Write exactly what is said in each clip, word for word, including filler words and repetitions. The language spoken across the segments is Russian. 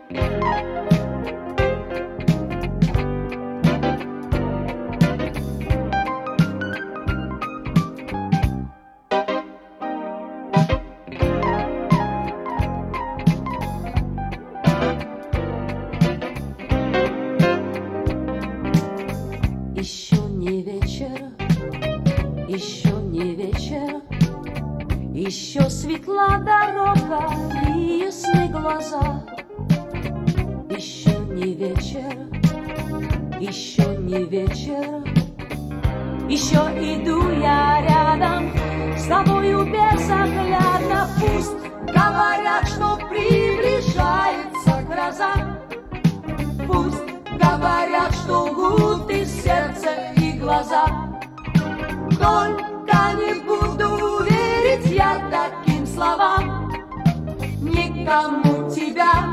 Еще не вечер, еще не вечер, еще светла дорога и ясны глаза. Еще не вечер, еще не вечер, еще иду я рядом с тобою безоглядно. Пусть говорят, что приближается гроза, пусть говорят, что лгут и сердце, и глаза. Только не буду верить я таким словам. Никому тебя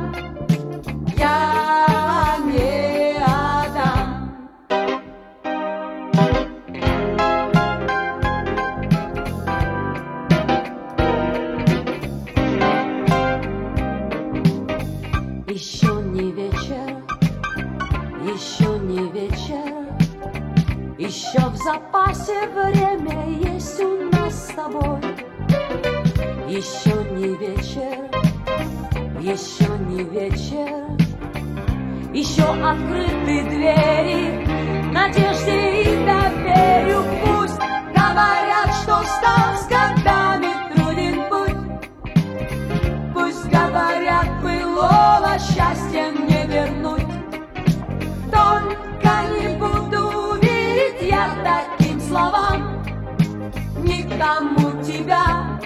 я не отдам. Еще не вечер, еще не вечер, еще в запасе время есть у нас с тобой. Еще не вечер, еще не вечер, еще открыты двери надежде и доверию. Пусть говорят, что стал с годами труден путь, пусть говорят, былого счастья не вернуть. Только не буду верить я таким словам. Никому тебя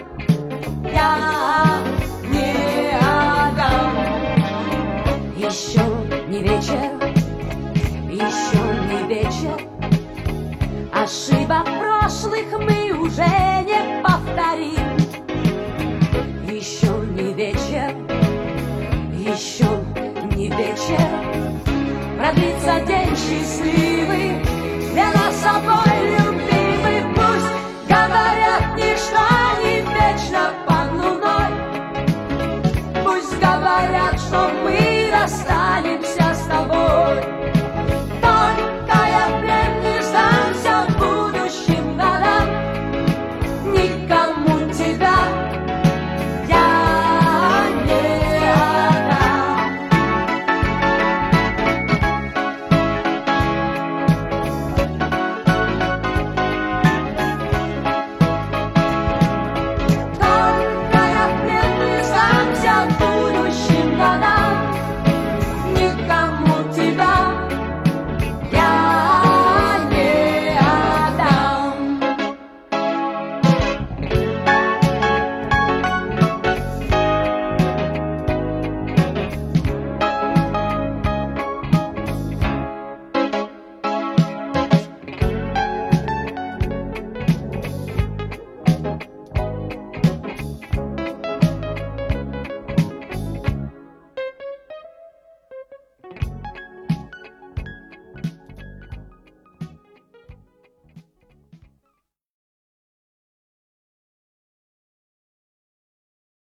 я не отдам. Еще не вечер, еще не вечер, ошибок прошлых мы уже не повторим. Еще не вечер, еще не вечер, продлится день счастливый.